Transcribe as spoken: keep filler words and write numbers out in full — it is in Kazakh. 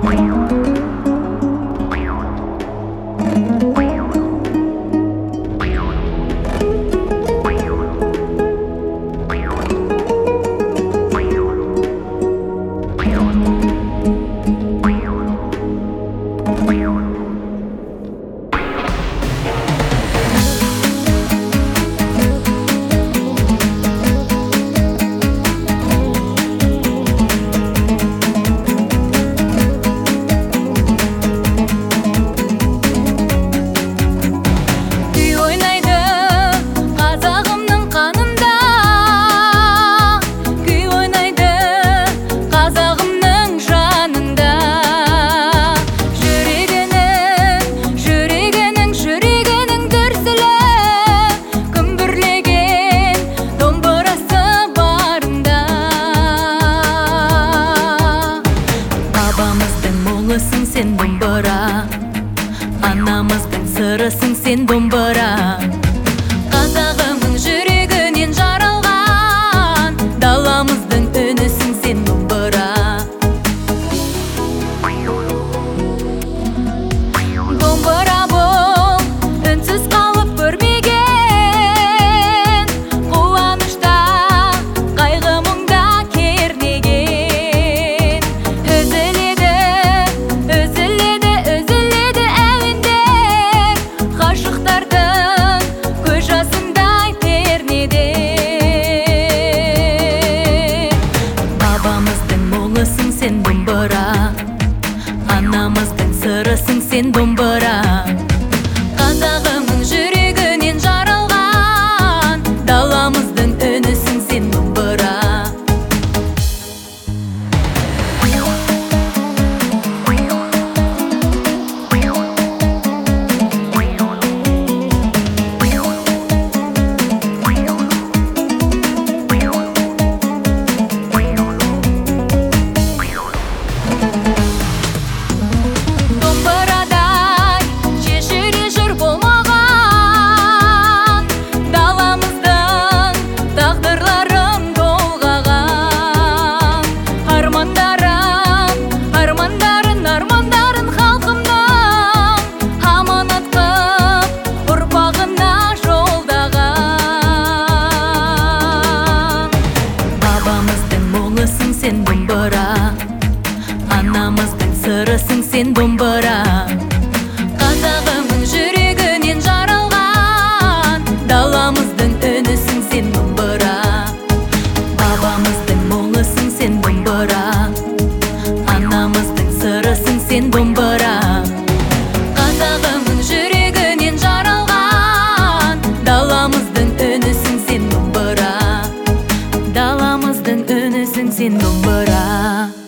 Sen домбыра, анамыздың сырысың сен домбыра. Қазағымның жүрегінен жаралған, даламыздың үнісің сен домбыра. Домбыра бол, үнсіз қалып көрмеген, қуанышта, қайғы мұңда кернеген. Үзіледі sen домбыра, анамыздың сырысың сен домбыра. Қазағымның жүрегінен жаралған, даламыздың үнісің сен домбыра. Sen домбыра, анамыздың сырысың сен домбыра. Қазағымның жүрегінен жаралған, даламыздың үнісің сен домбыра. Бабамыздың мұңысың сен домбыра, анамыздың сырысың сен домбыра. Қазағымның жүрегінен жаралған, даламыздың үнісің сен домбыра. Даламыздың үнісің сен домбыра.